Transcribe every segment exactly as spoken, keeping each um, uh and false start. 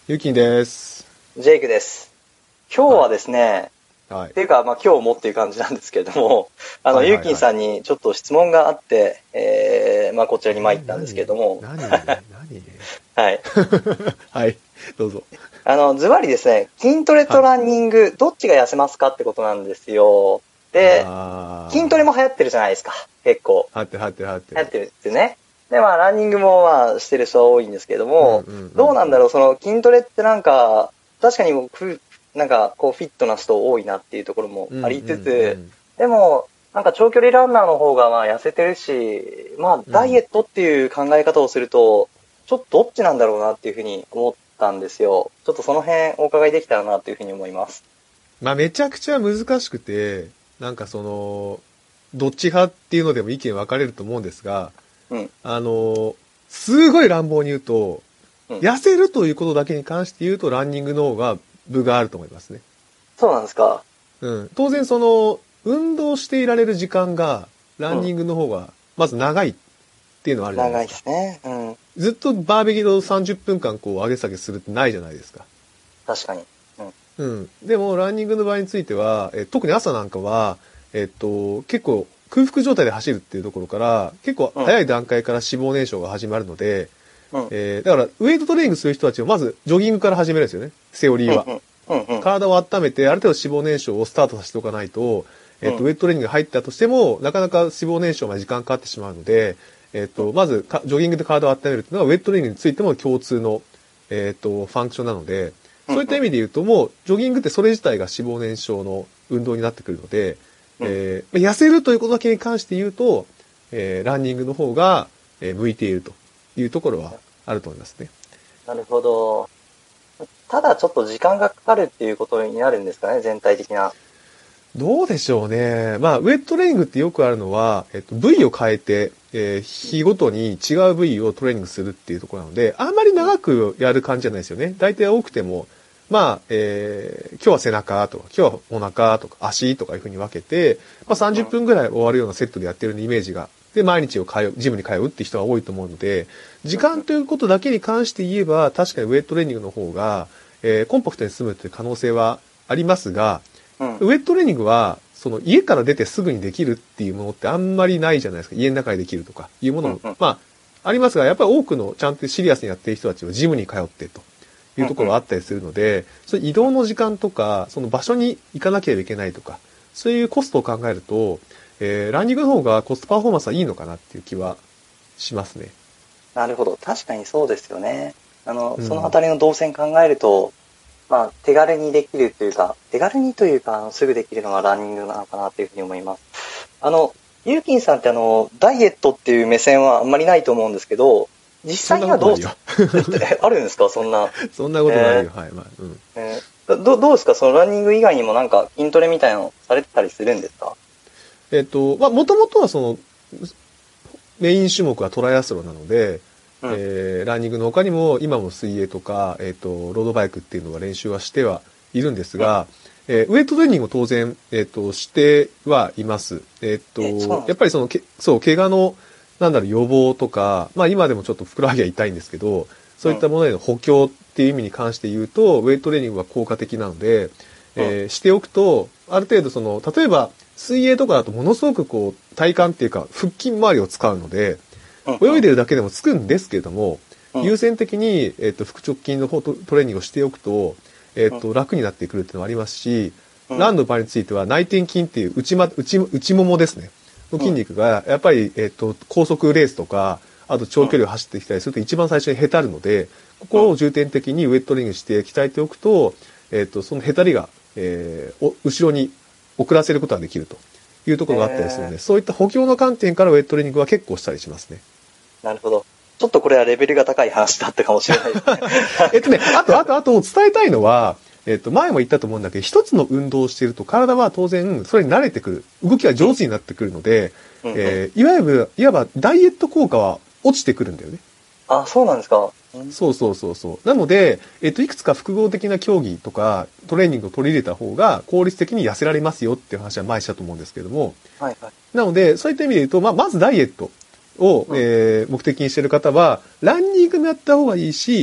ゆきんです。 ジェイクです。今日はですね、 はい。 っていうか、まあ今日もっていう感じなんですけれども、あの、 はいはいはいゆうきんさんにちょっと質問があって、えー、まあこちらに参えー、 ったんですけれ何ども、 何何はい。 はい。どうぞ。 あの、ズバリですね、筋トレはい。 とランニング、どっちが痩せますかってことなんですよ。で、筋トレあも流行ってるじゃないですか、結構。 ー。はってるはってるはってる。 流行ってるってね。で、まあ、ランニングもまあ、してる人は多いんですけれども、 うんうんうんうん。 どうなんだろう、その筋トレってなんか、確かに僕、なんか、こう、フィットな人多いなっていうところもうんうありつつ、 んでも、なんか長距離ランナーの方がまあ痩せてるし、まあうん。うん。 ダイエットっていう考え方をすると、ちょっとどっちなんだろうなっていうふうに思ったんですよ。ちょっとその辺お伺いできたらなっていうふうに思います。 まあめちゃくちゃ難しくて、なんかその、どっち派っていうのでも意見分かれると思うんですが、 うん、 あの、すごい乱暴に言うと、 うん。 痩せるということだけに関して言うとランニングの方が分があると思いますね。 そうなんですか。 うん。当然その、運動していられる時間が、ラうん。 ンニングの方が、まず長いっていうのはあるじゃないで長いすか。 ですね。うん。 ずっとバーベキューをさんじゅっぷんかんこう上げ下げするってないじゃないですか。 確かに。うん。 うん。でも、ランニングの場合については、え特に朝なんかは、えっと、結構空腹状態で走るっていうところから、結構うん。 早い段階から脂肪燃焼が始まるので、 うん。 えーだから、ウェイトトレーニングする人たちはまず、ジョギングから始めるんですよね。セオリーは。 うん。うん。うん。 体を温めて、ある程度脂肪燃焼をスタートさせておかないと、えっと、 うん。 ウェイトトレーニングが入ったとしても、なかなか脂肪燃焼まで時間かかってしまうので、えっと、まずジョギングで体を温めるっていうのは、ウェイトトレーニングについても共通の、えっと、ファンクションなので、 うん。 そういった意味で言うと、もう、ジョギングってそれ自体が脂肪燃焼の運動になってくるので、 うん。 えー、痩せるということだけに関して言うと、えー、ランニングの方が、えー向いているというところはあると思いますね。 なるほど。ただちょっと時間がかかるっていうことになるんですかね、全体的な。 どうでしょうね。まあ、ウェイトトレーニングってよくあるのは、えっと、部位を変えて、えー日ごとに違う部位をトレーニングするっていうところなので、あんまり長くやる感じじゃないですよね。大体多くても、まあ、えー今日は背中とか、今日はお腹とか足とかいうふうに分けて、まあ30 うん。 分ぐらい終わるようなセットでやってるイメージが、で、毎日を通う、ジムに通うっていう人が多いと思うので、時うん。 間ということだけに関して言えば、確かにウェイトトレーニングの方が、えーコンパクトに済むという可能性はありますが、 うん。 ウェイトトレーニングは、その家から出てすぐにできるっていうものってあんまりないじゃないですか。家の中でできるとかいうものも、 うん。うん。 まあ、ありますが、やっぱり多くのちゃんとシリアスにやってる人たちはジムに通ってというところがあったりするので、その移動の時間とか、その場所に行かなければいけないとか、そういうコストを考えると、えー、ランニングの方がコストパフォーマンスはいいのかなっていう気はしますね。 なるほど。確かにそうですよね。あの、そのあうん。 たりの動線考えると、まあ、手軽にできるというか、手軽にというか、あのすぐできるのがランニングなのかなというふうに思います。あの、ユーキンさんってあの、ダイエットっていう目線はあんまりないと思うんですけど、実そん際にはどう、 なことないよ。 えあるんですかそんな。 そんなことないえよ。はい、まあ、うん。 ーえーど、どうですかそのランニング以外にもなんか筋トレみたいなのされてたりするんですか？ えっと、まあ、もともとはその、メイン種目はトライアスロンなので、 うん。 えーランニングの他にも今も水泳とか、えっ、と、ロードバイクっていうのは練習はしてはいるんですうん。 が、えーウェイトトレーニングも当然、えっ、と、してはいます。えっ、 え、そうなと、 んですか？ やっぱりその、けそう、怪我の、なんだろう、予防とか、まあ今でもちょっとふくらはぎが痛いんですけど、そういっうん。 たものへの補強っていう意味に関して言うと、ウェイトトレーニングは効果的なので、 うん。 えーしておくと、ある程度その、例えば、水泳とかだとものすごくこう、体幹っていうか、腹筋周りを使うので、 うん。うん。 泳いでるだけでもつくんですけれども、 うん。 優先的に、えっと、腹直筋の方トトレーニングをしておくと、えっうん。 と、楽になってくるっていうのもありますし、 うん。 ランの場合については内転筋っていう内ま、内、内ももですね。のうん。 筋肉が、やっぱり、えっと、高速レースとか、あと長距離を走ってきたりすると一番最初にへたるので、ここを重点的にウェイトトレーニングして鍛えておくと、えっと、そのへたりが、えー、お後ろに遅らせることができるというところがあったりするので、 えそういった補強の観点からウェイトトレーニングは結構したりしますね。 ー、なるほど。ちょっとこれはレベルが高い話だったかもしれないですね。 えっとね、あと、あと、あと、伝えたいのは、えっと、前も言ったと思うんだけど、一つの運動をしていると、体は当然、それに慣れてくる。動きが上手になってくるので、 うん。うん。うん。 えー、いわゆる、いわば、ダイエット効果は落ちてくるんだよね。 あ、そうなんですか。うん。 そうそうそうそう。なので、えっと、いくつか複合的な競技とか、トレーニングを取り入れた方が、効率的に痩せられますよっていう話は前にしたと思うんですけれども、 はいはい。 なので、そういった意味で言うと、まあ、まずダイエットを、 うん。 えー目的にしている方は、ランニングもやった方がいいし、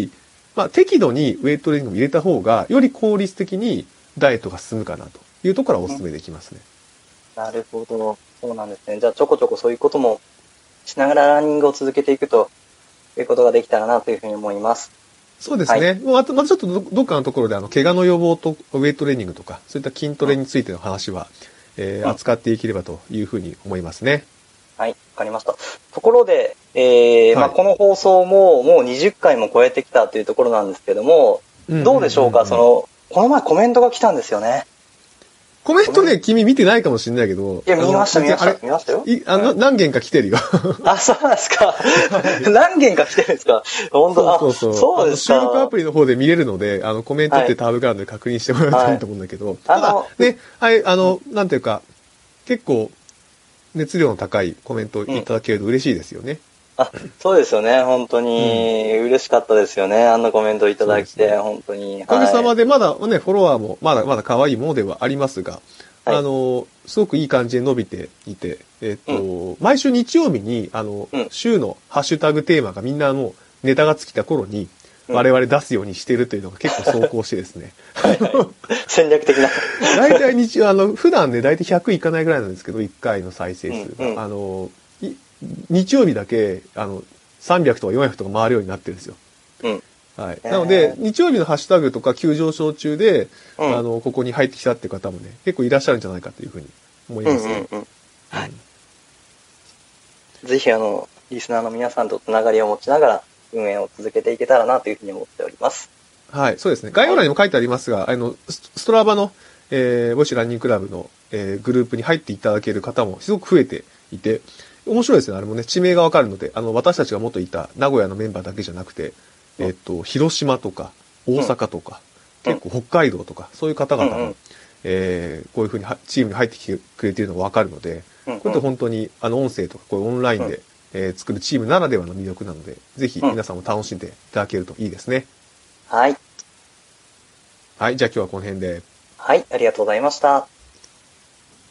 まあ、適度にウェイトトレーニングを入れた方が、より効率的にダイエットが進むかなというところはお勧めできますね。 なるほど。そうなんですね。じゃあ、ちょこちょこそういうこともしながらランニングを続けていくということができたらなというふうに思います。 そうですね。はい、もうあと、またちょっと ど, どっかのところで、あの、怪我の予防とウェイトトレーニングとか、そういった筋トレについての話は、うん、えー、扱っていければというふうに思いますね。 はい、わかりました。ところで、えー、はい、まあ、この放送ももうにじゅっかいも超えてきたというところなんですけども、どうでしょうか、その、この前コメントが来たんですよね。 コメントね、君見てないかもしれないけど。 いや、見ました、見ました。見ましたよ。 いあの、うん、何件か来てるよ。 あ、そうなんですか。何件か来てるんですか。本当だ。 そうそうそう。そうですか。収録アプリの方で見れるので、あの、コメントってタブがあるので確認してもらうといいと思うんだけど。はい、ただ、ね、はい、あの、なんていうか、結構、熱量の高いコメントをいただけると嬉しいですよね。 うん、あ、そうですよね。本当に嬉しかったですよね。あんなコメントをいただいて、ね、本当に。 おかげさまでまだね、フォロワーもまだまだ可愛いものではありますが、はい、あの、すごくいい感じで伸びていて、えっと、うん、毎週日曜日に、あの、うん、週のハッシュタグテーマがみんなもうネタが尽きた頃に、我々出すようにしてるというのが結構走行してですね。 はいはい、戦略的な。 大体日、あの、普段ね、大体ひゃくいかないぐらいなんですけど、いっかいの再生数が。うんうん、あの、日曜日だけ、あの、さんびゃくとかよんひゃくとか回るようになってるんですよ。うん。はい。なので、日曜日のハッシュタグとか急上昇中で、うん、あの、ここに入ってきたっていう方もね、結構いらっしゃるんじゃないかというふうに思いますね。うんうんうん、はい。 ぜひ、あの、リスナーの皆さんとつながりを持ちながら、運営を続けていけたらなというふうに思っております。 はい、そうですね。概要欄にも書いてありますが、あの、ストラバの、えー、ボイシュランニングクラブの、えー、グループに入っていただける方もすごく増えていて、面白いですね。あれもね、地名がわかるので、あの、私たちが元いた名古屋のメンバーだけじゃなくて、うん、えっと、広島とか、大阪とか、うん、結構北海道とか、そういう方々も、うんうん、えー、こういうふうにチームに入ってきてくれているのがわかるので、うんうん、これって本当に、あの、音声とか、こういうオンラインで、うんえー、作るチームならではの魅力なので、ぜひ皆さんも楽しんでいただけるといいですね。 はい。 はい、じゃあ今日はこの辺で。 はい、ありがとうございました。